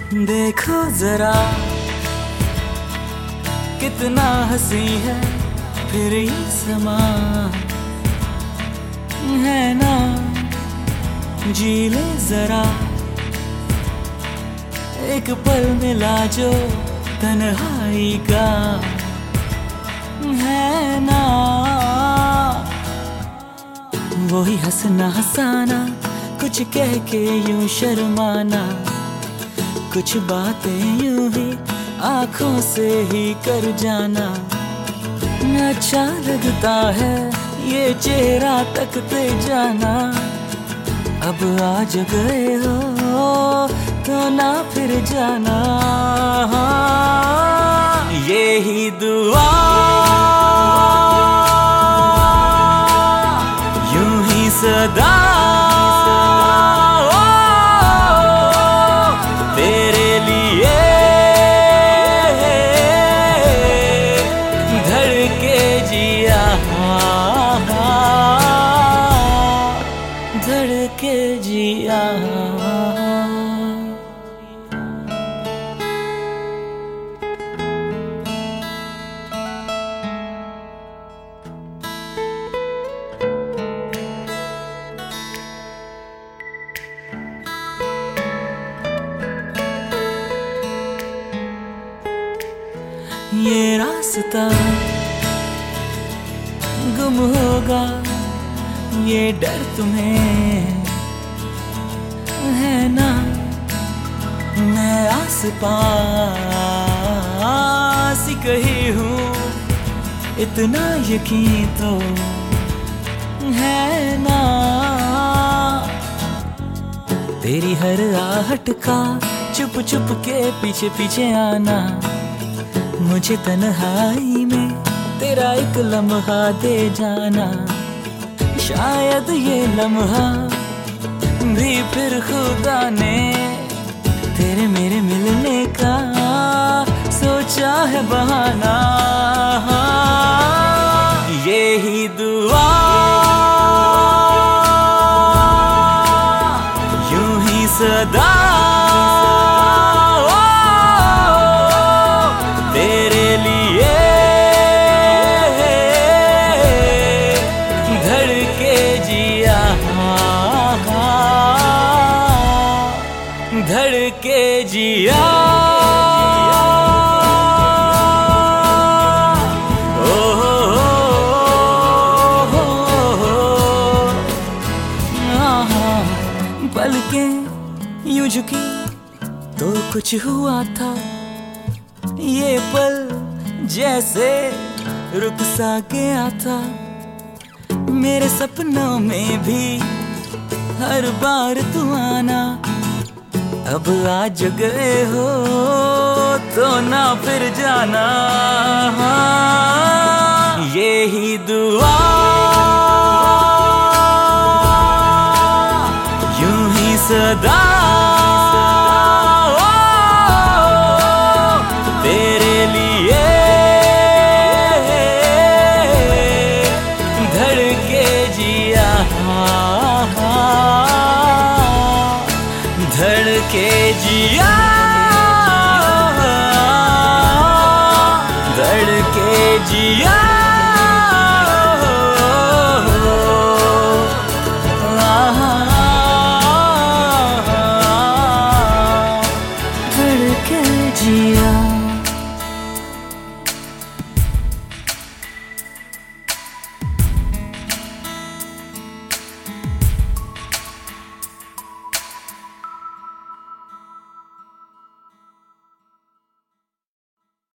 देखो जरा कितना हंसी है फिर ये समा है ना, जी ले जरा एक पल मिला जो तन्हाई का है ना। वही हंसना हंसाना, कुछ कह के यूं शर्माना, कुछ बातें यूं ही आंखों से ही कर जाना। अच्छा लगता है ये चेहरा तकते जाना, अब आज गए हो तो ना फिर जाना। यही दुआ यूं ही सदा तेरे लिए धड़के जिया, धड़के जिया। ये रास्ता गुम होगा, ये डर तुम्हें है ना। मैं आस पास ही कहीं हूँ, इतना यकीन तो है ना। तेरी हर आहट का चुप चुप के पीछे पीछे आना, मुझे तन्हाई में तेरा एक लम्हा दे जाना। शायद ये लम्हा भी फिर खुदा ने तेरे मेरे मिलने का सोचा है बहाना। यही दुआ यूं ही सदा तेरे लिए धड़के जिया, धड़के जिया। पलकें यूं झुकी तो कुछ हुआ था, ये पल जैसे रुक सा गया था। मेरे सपनों में भी हर बार तू आना, अब आज गए हो तो ना फिर जाना। यही दुआ यूं ही सदा तेरे लिए धड़के जिया, धड़के जिया, धड़के जिया।